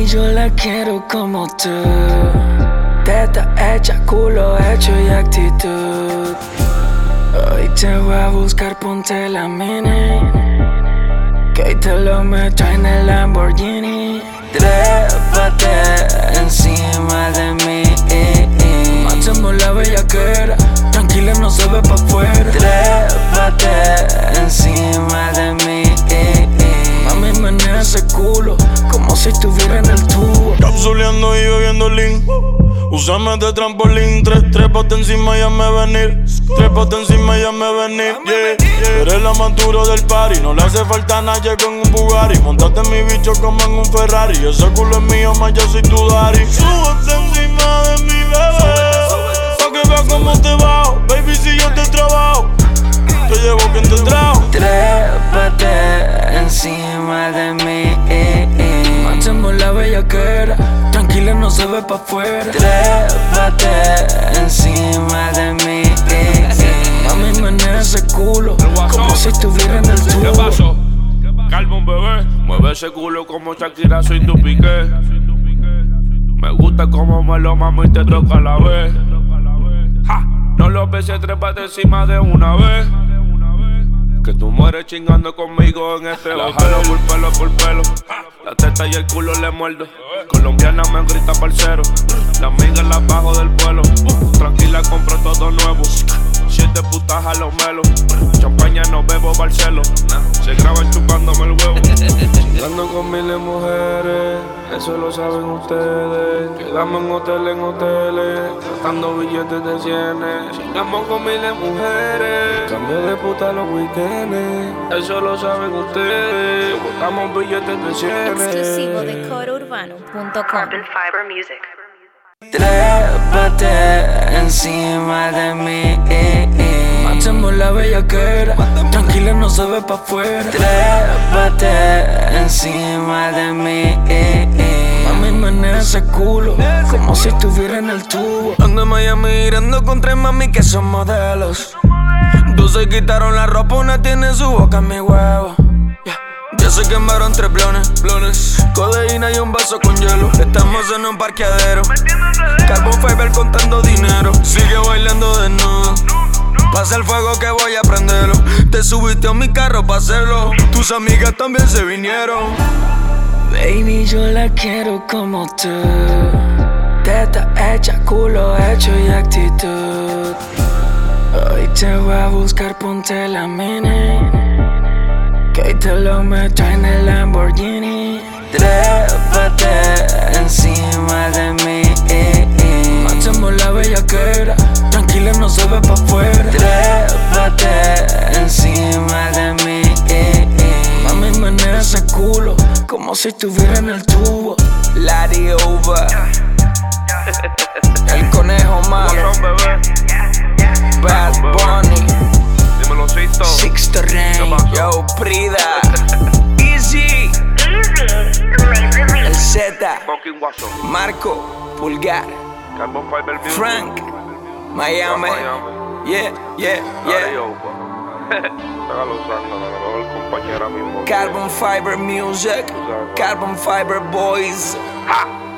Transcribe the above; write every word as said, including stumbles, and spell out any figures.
yo la quiero como tú. Teta hecha, culo hecho y actitud. Hoy te voy a buscar, ponte la mini, que te lo meto en el Lamborghini. Trépate encima de mí, matemos la bellaquera, tranquila no se ve pa' afuera. Trépate encima de mí, mami menea ese culo como si estuviera en el tubo. Capsuleando y bebiendo lean, úsame de trampolín. Tres, trépate encima y hazme venir. Trépate encima y hazme venir, yeah, yeah. Eres la madura del party, no le hace falta nada, llego en un Bugatti. Montate en mi bicho como en un Ferrari, ese culo es mío, más yo soy tu daddy. Súbete encima de mi bebé, pa' que veas cómo te bajo. Baby, si yo te trabajo, te llevo quien te trajo. Trépate encima de mí, matemos la bellaquera, tranquila no se ve pa' afuera. Trépate encima de mí, mami menea ese culo como si estuviera en el tubo. ¿Qué pasó? Calma, bebé, mueve ese culo como Shakira, soy tu piqué. Me gusta como me lo mamo y te toca a la vez. Ja, no lo beses, trépate encima de una vez, que tú mueres chingando conmigo en este hotel. La jalo por pelo, por pelo, la teta y el culo le muerdo. Colombiana me grita parcero, la amiga la bajo del vuelo. Tranquila, compro todo nuevo, siete putas a los melos. Champaña no bebo, Barcelo, se graban chupándome el huevo. Ando con miles de mujeres, eso lo saben ustedes. Quedamos en hoteles, en hoteles, gastando billetes de cienes. Chingamos con miles de mujeres, cambio de puta los weekends. Eso lo saben ustedes, botamos billetes de cienes. Exclusivo de coro urbano punto com. Carbon Fiber Music. Trépate encima de mí, matemos la bellaquera, tranquila no se ve pa' afuera. Trépate encima de mí, mami menea ese culo como si estuviera en el tubo. Ando en Miami mirando con tres mami que son modelos. Dos se quitaron la ropa, una tiene su boca en mi huevo. Ya se quemaron tres blones, blones, codeína y un vaso con hielo. Estamos en un parqueadero, Carbon Fiber contando dinero. Sigue bailando desnudo, pasa el fuego que voy a prenderlo. Te subiste a mi carro pa' hacerlo, tus amigas también se vinieron. Baby, yo la quiero como tú. Teta hecha, culo hecho y actitud. Hoy te voy a buscar, ponte la mini, que te lo meto en el Lamborghini. Trépate encima de mí, matemos la bellaquera, tranquila no se ve pa' afuera. Trépate encima de mí, mami menea ese culo como si estuviera en el tubo. Lari over, el conejo malo, Bad Bunny, Dímelo, Cito. Sixto Rain, yo, Prida, Easy, el Z, Fucking Guaso, Marco, Pulgar, Carbon Fiber Music, Frank, Miami, yeah, yeah, yeah. Hágalo usando, no me voy a compañera mismo. Carbon Fiber Music, Carbon Fiber Boys. Ha.